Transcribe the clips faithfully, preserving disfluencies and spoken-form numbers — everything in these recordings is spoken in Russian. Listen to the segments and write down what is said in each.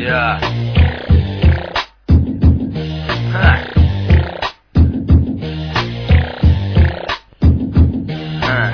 Я. Ха. Ха.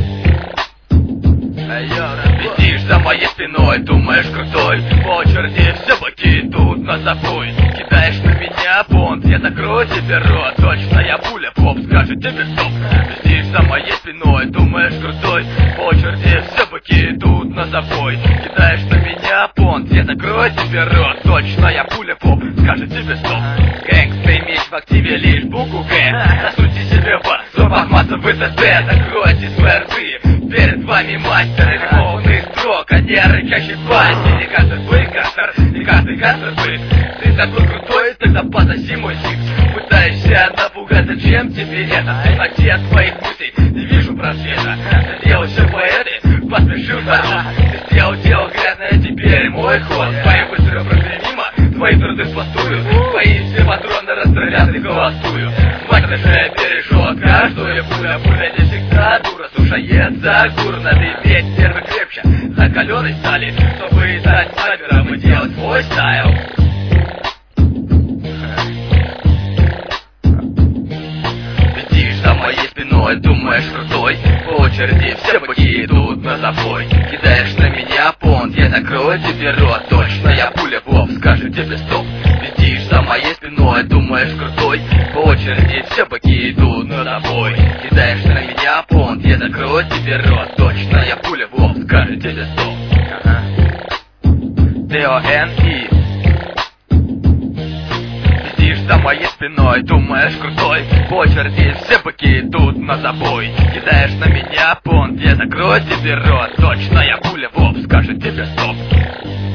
Летишь за моей спиной, думаешь крутой, по очереди все боки идут на забой. Кидаешь на меня понт, я закрою тебе рот, точная пуля, поп скажет тебе стоп. Летишь за моей спиной, думаешь крутой, по очереди все боки идут на забой. Кидаешь на меня понт, я закрою тебе рот, точная пуля, поп скажет тебе стоп. Гэнгста имеешь в активе лишь букву Г, насуйте себе в зубах массовый ТТ, закройте свои рты. Перед вами мастер рифмованный строк, а не рычащий пасти. Не каждый твой кастер, не каждый кастер ты. Ты такой крутой, тогда пососи мой сикс. Пытаешься напугать, зачем тебе это? В темноте от твоих мыслей не вижу просвета. Ты сделал все поэты, поспешил здоров. Ты сделал дело грязное, теперь мой ход. Твои выстрелы прошли мимо, твои труды впустую. Твои все патроны расстрелят и холостую. Мать же бережет каждую пуля, пуля не всегда дура. Слушается гур, надо иметь нервы крепче закаленной стали, чтобы стать снайпером и делать свой стайл. Летишь за моей спиной, думаешь крутой, по очереди все боки идут на забой. Кидаешь на меня понт, я закрою тебе рот, точная пуля, Вов скажет тебе стоп. Летишь за моей спиной, думаешь крутой, по очереди все боки идут на забой. Кидаешь на меня понт, я закрою тебе рот, точная пуля, Вов скажет тебе стоп. Д-О-Н-И. Летишь за моей спиной, думаешь крутой, по очереди все боки идут на забой. Кидаешь на меня понт, я закрою тебе рот, точная пуля, Вов скажет тебе стоп.